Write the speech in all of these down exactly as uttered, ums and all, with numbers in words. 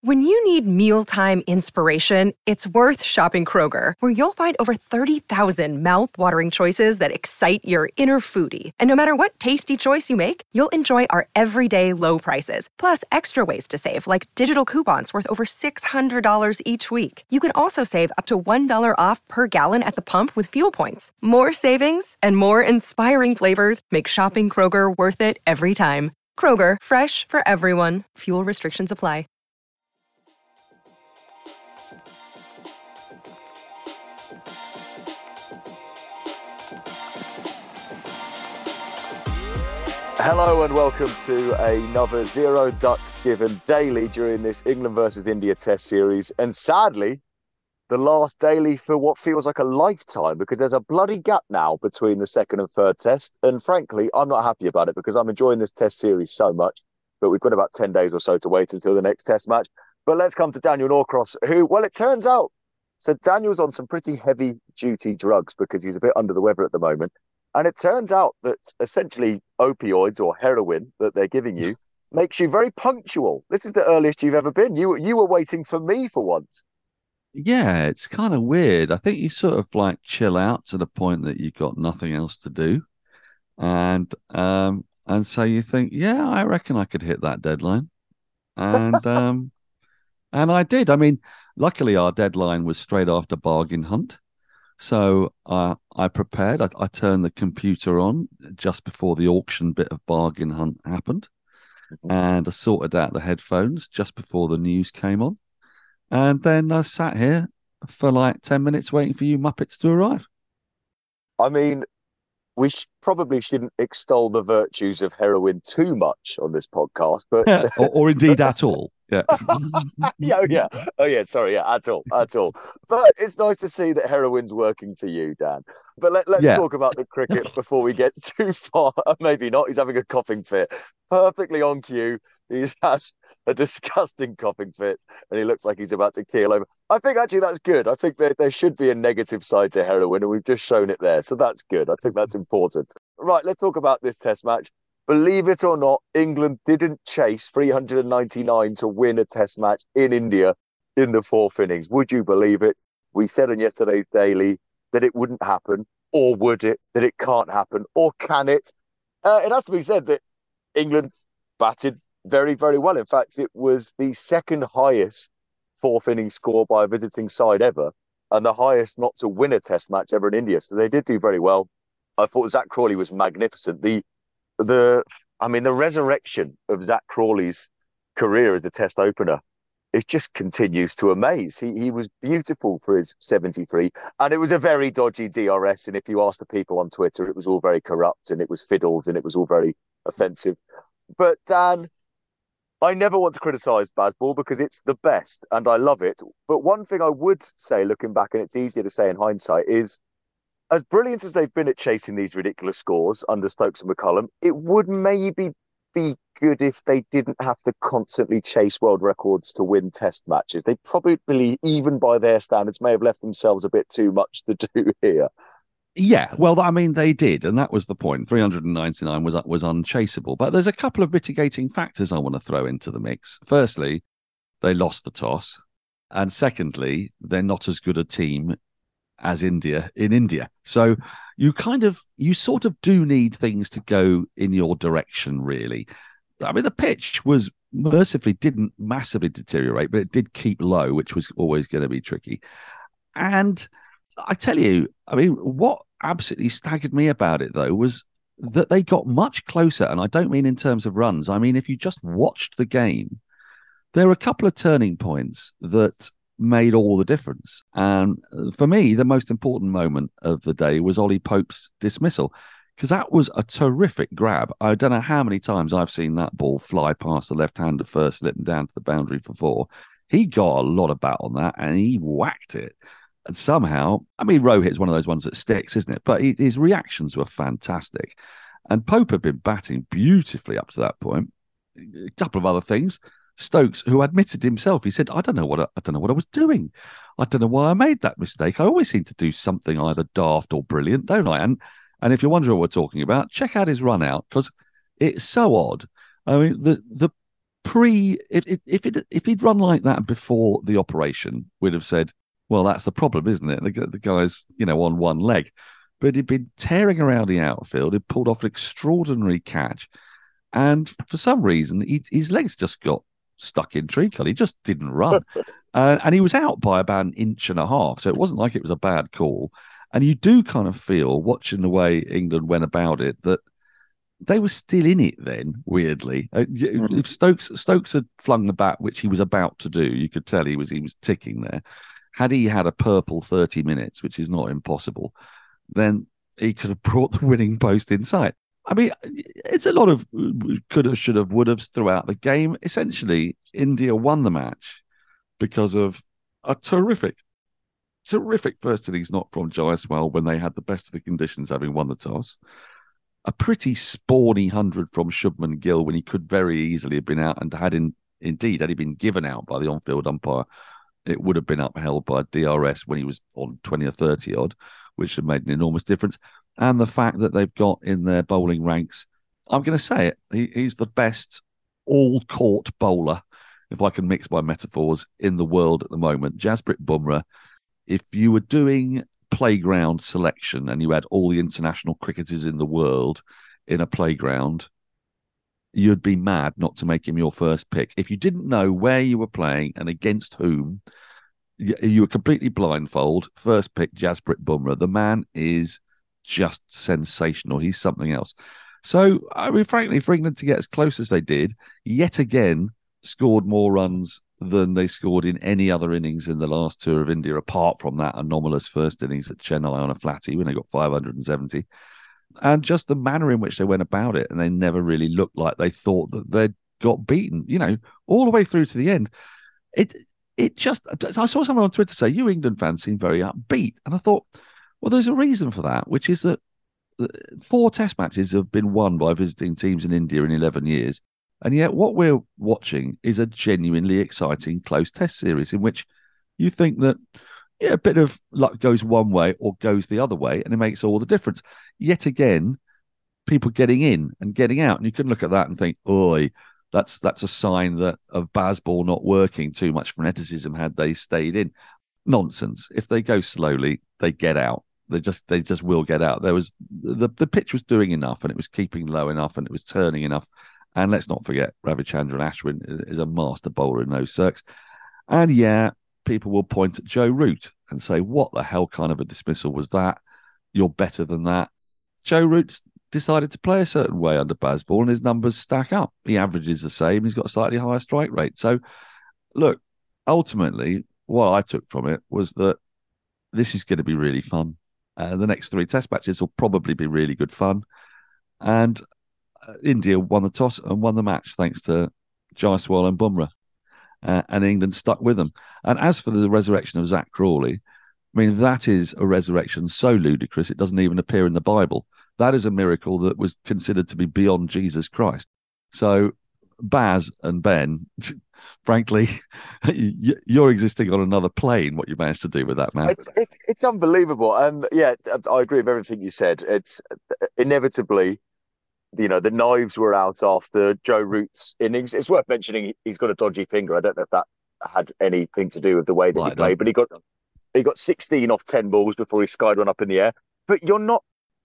When you need mealtime inspiration, it's worth shopping Kroger, where you'll find over thirty thousand mouth-watering choices that excite your inner foodie. And no matter what tasty choice you make, you'll enjoy our everyday low prices, plus extra ways to save, like digital coupons worth over six hundred dollars each week. You can also save up to one dollar off per gallon at the pump with fuel points. More savings and more inspiring flavors make shopping Kroger worth it every time. Kroger, fresh for everyone. Fuel restrictions apply. Hello and welcome to another Zero Ducks Given daily during this England versus India Test series. And sadly, the last daily for what feels like a lifetime, because there's a bloody gap now between the second and third test. And frankly, I'm not happy about it because I'm enjoying this test series so much. But we've got about ten days or so to wait until the next test match. But let's come to Daniel Norcross, who, well, it turns out, so Daniel's on some pretty heavy duty drugs because he's a bit under the weather at the moment. And it turns out that essentially opioids or heroin that they're giving you makes you very punctual. This is the earliest you've ever been. You you were waiting for me for once. Yeah, it's kind of weird. I think you sort of like chill out to the point that you've got nothing else to do. And um and so you think, yeah, I reckon I could hit that deadline. And um and I did. I mean, luckily our deadline was straight after Bargain Hunt. So uh, I prepared. I, I turned the computer on just before the auction bit of Bargain Hunt happened. Mm-hmm. And I sorted out the headphones just before the news came on. And then I sat here for like ten minutes waiting for you Muppets to arrive. I mean, we sh- probably shouldn't extol the virtues of heroin too much on this podcast, but yeah, or, or indeed at all. Yeah. yeah, oh, yeah. Oh, yeah. Sorry. Yeah, at all. At all. But it's nice to see that heroin's working for you, Dan. But let, let's yeah. talk about the cricket before we get too far. Maybe not. He's having a coughing fit. Perfectly on cue. He's had a disgusting coughing fit and he looks like he's about to keel over. I think actually that's good. I think there, there should be a negative side to heroin and we've just shown it there. So that's good. I think that's important. Right. Let's talk about this test match. Believe it or not, England didn't chase three hundred ninety-nine to win a test match in India in the fourth innings. Would you believe it? We said on yesterday's daily that it wouldn't happen, or would it? That it can't happen, or can it? Uh, it has to be said that England batted very, very well. In fact, it was the second highest fourth innings score by a visiting side ever, and the highest not to win a test match ever in India. So they did do very well. I thought Zach Crawley was magnificent. The The, I mean, the resurrection of Zach Crawley's career as a test opener, it just continues to amaze. He he was beautiful for his seventy-three, and it was a very dodgy D R S. And if you ask the people on Twitter, it was all very corrupt and it was fiddled and it was all very offensive. But Dan, I never want to criticise Bazball because it's the best and I love it. But one thing I would say, looking back, and it's easier to say in hindsight, is as brilliant as they've been at chasing these ridiculous scores under Stokes and McCullum, it would maybe be good if they didn't have to constantly chase world records to win test matches. They probably, even by their standards, may have left themselves a bit too much to do here. Yeah, well, I mean, they did, and that was the point. three hundred ninety-nine was was unchaseable. But there's a couple of mitigating factors I want to throw into the mix. Firstly, they lost the toss. And secondly, they're not as good a team as India in India. So you kind of, you sort of do need things to go in your direction, really. I mean, the pitch was mercifully didn't massively deteriorate, but it did keep low, which was always going to be tricky. And I tell you, I mean, what absolutely staggered me about it, though, was that they got much closer. And I don't mean in terms of runs. I mean, if you just watched the game, there were a couple of turning points that made all the difference. And for me, the most important moment of the day was Ollie Pope's dismissal, because that was a terrific grab. I don't know how many times I've seen that ball fly past the left-hander first slip and down to the boundary for four. He got a lot of bat on that and he whacked it. And somehow, I mean, Rohit's one of those ones that sticks, isn't it? But he, his reactions were fantastic. And Pope had been batting beautifully up to that point. A couple of other things. Stokes, who admitted himself, he said, I don't know what I, I don't know what I was doing. I don't know why I made that mistake. I always seem to do something either daft or brilliant, don't I? And and if you're wondering what we're talking about, check out his run out, because it's so odd. I mean, the the pre if if if, it, if he'd run like that before the operation, we'd have said, well, that's the problem, isn't it? The, the guy's, you know, on one leg. But he'd been tearing around the outfield. He'd pulled off an extraordinary catch. And for some reason, he, his legs just got stuck in treacle. He just didn't run. uh, and he was out by about an inch and a half. So it wasn't like it was a bad call. And you do kind of feel, watching the way England went about it, that they were still in it then, weirdly. Uh, mm-hmm. If Stokes Stokes had flung the bat, which he was about to do, you could tell he was he was ticking there. Had he had a purple thirty minutes, which is not impossible, then he could have brought the winning post in sight. I mean, it's a lot of could have, should have, would have throughout the game. Essentially, India won the match because of a terrific, terrific first innings knock from Jaiswal when they had the best of the conditions, having won the toss. A pretty spawny hundred from Shubman Gill when he could very easily have been out, and had in, indeed, had he been given out by the on-field umpire, it would have been upheld by D R S when he was on twenty or thirty odd, which had made an enormous difference. And the fact that they've got in their bowling ranks, I'm going to say it, he, he's the best all-court bowler, if I can mix my metaphors, in the world at the moment. Jasprit Bumrah, if you were doing playground selection and you had all the international cricketers in the world in a playground, you'd be mad not to make him your first pick. If you didn't know where you were playing and against whom, you, you were completely blindfold. First pick, Jasprit Bumrah. The man is just sensational. He's something else. So, I mean, frankly, for England to get as close as they did, yet again, scored more runs than they scored in any other innings in the last tour of India, apart from that anomalous first innings at Chennai on a flatty when they got five hundred seventy. And just the manner in which they went about it, and they never really looked like they thought that they'd got beaten, you know, all the way through to the end. It it just, I saw someone on Twitter say, you England fans seem very upbeat. And I thought, well, there's a reason for that, which is that four test matches have been won by visiting teams in India in eleven years. And yet what we're watching is a genuinely exciting close test series in which you think that, yeah, a bit of luck goes one way or goes the other way, and it makes all the difference. Yet again, people getting in and getting out. And you can look at that and think, oi, that's that's a sign that of Bazball not working. Too much freneticism had they stayed in. Nonsense. If they go slowly, they get out. They just they just will get out. There was the, the pitch was doing enough, and it was keeping low enough, and it was turning enough. And let's not forget, Ravichandran Ashwin is a master bowler in those circs. And yeah, people will point at Joe Root and say, what the hell kind of a dismissal was that? You're better than that. Joe Root's decided to play a certain way under Bazball, and his numbers stack up. He averages the same. He's got a slightly higher strike rate. So, look, ultimately, what I took from it was that this is going to be really fun. Uh, the next three test matches will probably be really good fun. And uh, India won the toss and won the match thanks to Jaiswal and Bumrah. Uh, and England stuck with them. And as for the resurrection of Zach Crawley, I mean, that is a resurrection so ludicrous it doesn't even appear in the Bible. That is a miracle that was considered to be beyond Jesus Christ. So Baz and Ben, frankly, you're existing on another plane, what you managed to do with that, man. It's, it's, it's unbelievable. Um, yeah, I agree with everything you said. It's inevitably, you know, the knives were out after Joe Root's innings. It's worth mentioning he's got a dodgy finger. I don't know if that had anything to do with the way that well, he played, but he got he got sixteen off ten balls before he skied one up in the air. But you're not,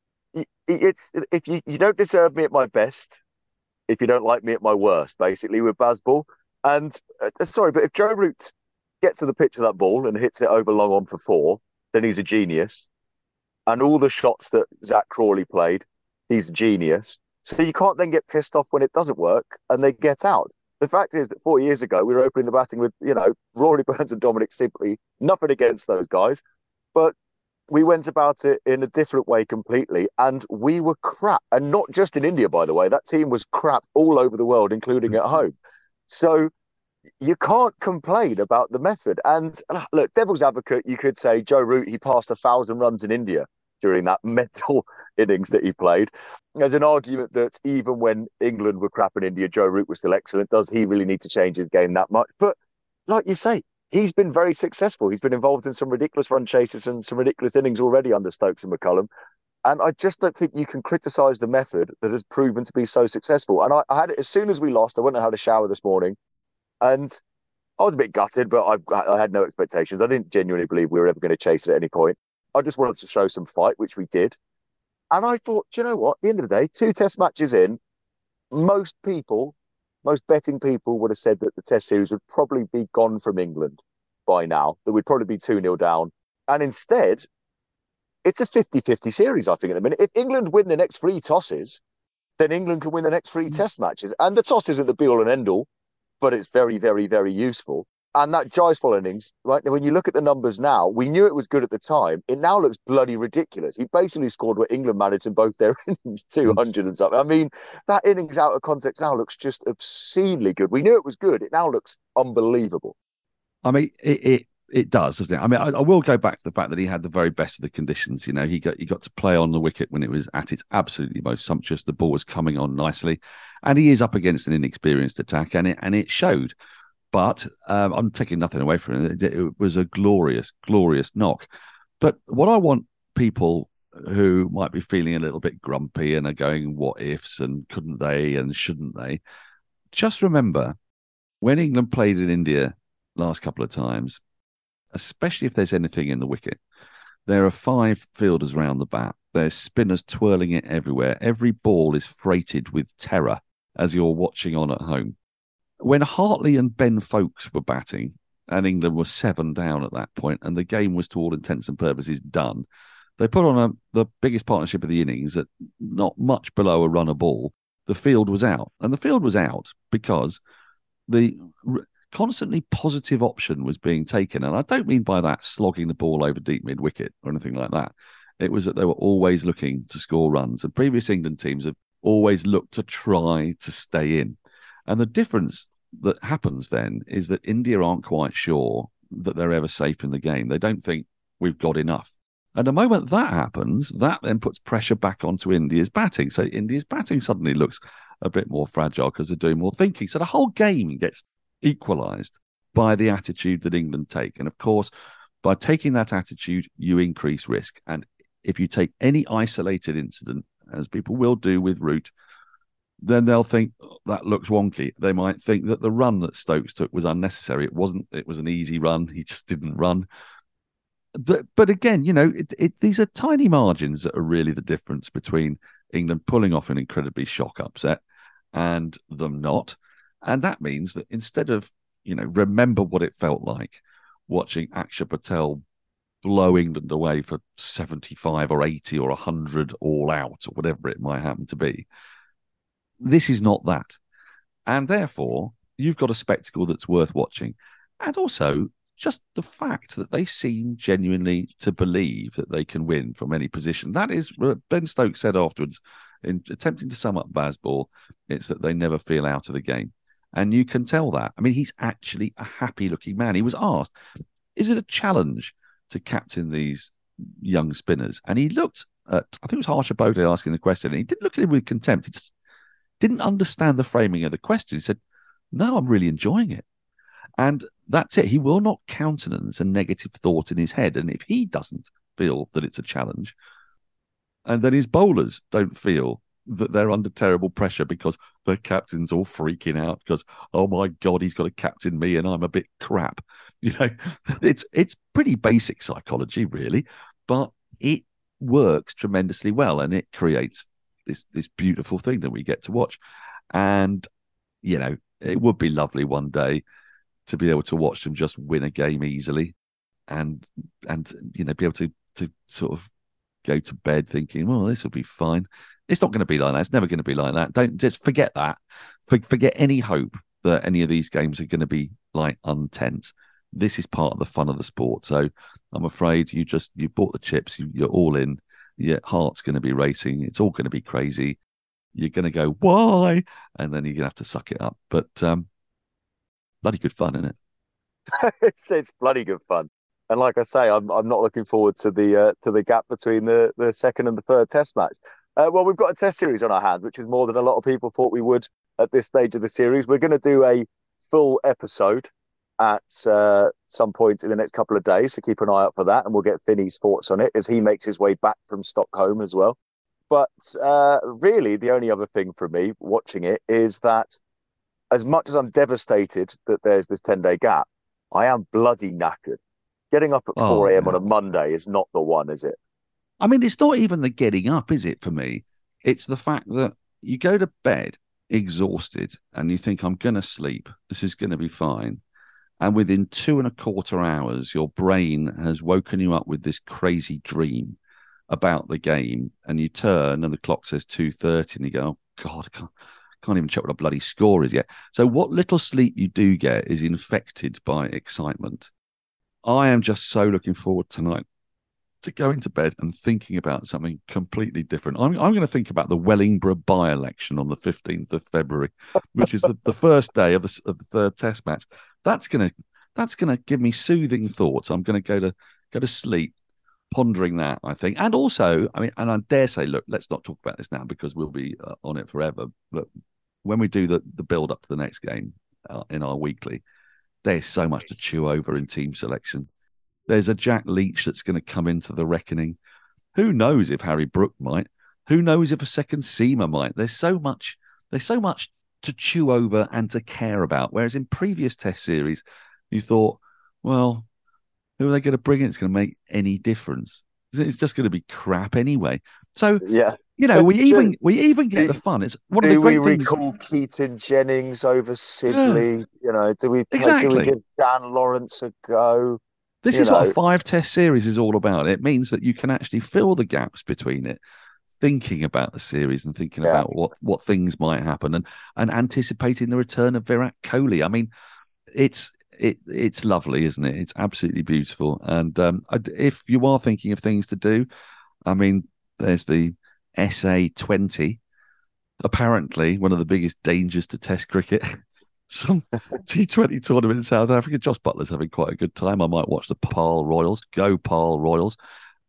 it's, if you, you don't deserve me at my best, if you don't like me at my worst, basically, with Bazball. And uh, sorry, but if Joe Root gets to the pitch of that ball and hits it over long on for four, then he's a genius. And all the shots that Zach Crawley played, he's a genius. So you can't then get pissed off when it doesn't work and they get out. The fact is that four years ago, we were opening the batting with, you know, Rory Burns and Dominic Sibley. Nothing against those guys. But we went about it in a different way completely. And we were crap. And not just in India, by the way. That team was crap all over the world, including at home. So you can't complain about the method. And look, devil's advocate, you could say Joe Root, he passed a thousand runs in India during that mental innings that he played. There's an argument that even when England were crap in India, Joe Root was still excellent. Does he really need to change his game that much? But like you say, he's been very successful. He's been involved in some ridiculous run chases and some ridiculous innings already under Stokes and McCullum. And I just don't think you can criticise the method that has proven to be so successful. And I, I had it as soon as we lost. I went and had a shower this morning, and I was a bit gutted, but I, I had no expectations. I didn't genuinely believe we were ever going to chase it at any point. I just wanted to show some fight, which we did. And I thought, do you know what? At the end of the day, two test matches in, most people, most betting people would have said that the test series would probably be gone from England by now, that we'd probably be two nil down. And instead, it's a fifty-fifty series, I think, at the minute. If England win the next three tosses, then England can win the next three mm. test matches. And the toss isn't the be-all and end-all, but it's very, very, very useful. And that Jaiswal innings, right, when you look at the numbers now, we knew it was good at the time. It now looks bloody ridiculous. He basically scored what England managed in both their innings, two hundred and something. I mean, that innings out of context now looks just obscenely good. We knew it was good. It now looks unbelievable. I mean, it it, it does, doesn't it? I mean, I, I will go back to the fact that he had the very best of the conditions. You know, he got he got to play on the wicket when it was at its absolutely most sumptuous. The ball was coming on nicely, and he is up against an inexperienced attack, and it and it showed. But um, I'm taking nothing away from it. It was a glorious, glorious knock. But what I want people who might be feeling a little bit grumpy and are going, what ifs and couldn't they and shouldn't they? Just remember, when England played in India last couple of times, especially if there's anything in the wicket, there are five fielders round the bat. There's spinners twirling it everywhere. Every ball is freighted with terror as you're watching on at home. When Hartley and Ben Foakes were batting, and England was seven down at that point, and the game was to all intents and purposes done, they put on a, the biggest partnership of the innings at not much below a run a ball. The field was out. And the field was out because the r- constantly positive option was being taken. And I don't mean by that slogging the ball over deep mid-wicket or anything like that. It was that they were always looking to score runs. And previous England teams have always looked to try to stay in. And the difference that happens then is that India aren't quite sure that they're ever safe in the game. They don't think we've got enough. And the moment that happens, that then puts pressure back onto India's batting. So India's batting suddenly looks a bit more fragile because they're doing more thinking. So the whole game gets equalised by the attitude that England take. And of course, by taking that attitude, you increase risk. And if you take any isolated incident, as people will do with Root, then they'll think oh, that looks wonky. They might think that the run that Stokes took was unnecessary. It wasn't. It was an easy run. He just didn't run. But but again, you know, it, it, these are tiny margins that are really the difference between England pulling off an incredibly shock upset and them not. And that means that instead of, you know, remember what it felt like watching Akshar Patel blow England away for seventy-five or eighty or one hundred all out or whatever it might happen to be. This is not that. And therefore, you've got a spectacle that's worth watching. And also, just the fact that they seem genuinely to believe that they can win from any position. That is what Ben Stokes said afterwards, in attempting to sum up Bazball, it's that they never feel out of the game. And you can tell that. I mean, he's actually a happy-looking man. He was asked, is it a challenge to captain these young spinners? And he looked at, I think it was Harsha Bode asking the question, and he didn't look at him with contempt. He just didn't understand the framing of the question. He said, no, I'm really enjoying it. And that's it. He will not countenance a negative thought in his head. And if he doesn't feel that it's a challenge, and then his bowlers don't feel that they're under terrible pressure because their captain's all freaking out because, oh my God, he's got to captain me and I'm a bit crap. You know, it's it's pretty basic psychology, really, but it works tremendously well and it creates this this beautiful thing that we get to watch. And, you know, it would be lovely one day to be able to watch them just win a game easily and, and you know, be able to, to sort of go to bed thinking, well, this will be fine. It's not going to be like that. It's never going to be like that. Don't just forget that. For, forget any hope that any of these games are going to be like untense. This is part of the fun of the sport. So I'm afraid you just, you bought the chips, you, you're all in. Your heart's going to be racing. It's all going to be crazy. You're going to go, why? And then you're going to have to suck it up. But um, bloody good fun, isn't it? it's, it's bloody good fun. And like I say, I'm I'm not looking forward to the uh, to the gap between the, the second and the third test match. Uh, well, we've got a test series on our hands, which is more than a lot of people thought we would at this stage of the series. We're going to do a full episode at uh, some point in the next couple of days, so keep an eye out for that, and we'll get Finney's thoughts on it as he makes his way back from Stockholm as well. But uh, really, the only other thing for me watching it is that as much as I'm devastated that there's this ten-day gap, I am bloody knackered. Getting up at oh, four a.m. yeah. on a Monday is not the one, is it? I mean, it's not even the getting up, is it, for me? It's the fact that you go to bed exhausted and you think, I'm going to sleep. This is going to be fine. And within two and a quarter hours, your brain has woken you up with this crazy dream about the game, and you turn and the clock says two thirty and you go, oh, God, I can't, can't even check what a bloody score is yet. So what little sleep you do get is infected by excitement. I am just so looking forward tonight to going to bed and thinking about something completely different. I'm, I'm going to think about the Wellingborough by-election on the fifteenth of February, which is the, the first day of the, of the third test match. That's going to that's going to give me soothing thoughts. I'm going to go to go to sleep pondering that, I think. And also, I mean, and I dare say, look, let's not talk about this now because we'll be uh, on it forever. But when we do the, the build up to the next game uh, in our weekly, there's so much to chew over in team selection. There's a Jack Leach that's going to come into the reckoning. Who knows if Harry Brook might? Who knows if a second seamer might? There's so much. There's so much to chew over and to care about. Whereas in previous Test series, you thought, well, who are they going to bring in? It's going to make any difference. It's just going to be crap anyway. So yeah, you know, we even we even get do, the fun. It's one of the great things. Do we recall Keaton Jennings over Sidley? Yeah. You know, do we exactly? Do we give Dan Lawrence a go? This you is know. what a five-test series is all about. It means that you can actually fill the gaps between it, thinking about the series and thinking yeah. about what, what things might happen, and and anticipating the return of Virat Kohli. I mean, it's it it's lovely, isn't it? It's absolutely beautiful. And um, if you are thinking of things to do, I mean, there's the S A twenty, apparently one of the biggest dangers to Test cricket. Some T twenty tournament in South Africa. Josh Butler's having quite a good time. I might watch the Pal Royals. Go Pal Royals.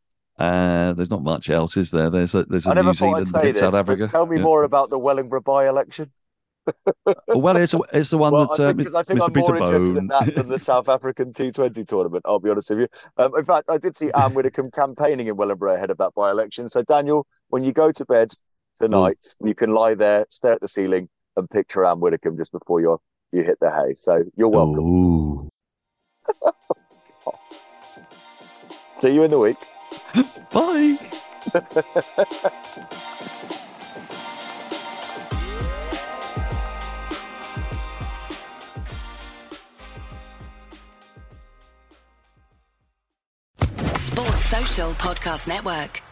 Uh, there's not much else, is there? There's a, there's a I never New thought Zealand I'd say in this, South Africa. But tell me yeah. more about the Wellingborough by-election. Well, it's, a, it's the one well, that uh, because I think Mister I'm Peter more interested Bone. in that than the South African T twenty tournament. I'll be honest with you. Um, in fact, I did see Anne Widdecombe campaigning in Wellingborough ahead of that by-election. So, Daniel, when you go to bed tonight, Ooh. you can lie there, stare at the ceiling, and picture Anne Widdecombe just before you're you hit the hay. So you're welcome. See you in the week. Bye. Sports Social Podcast Network.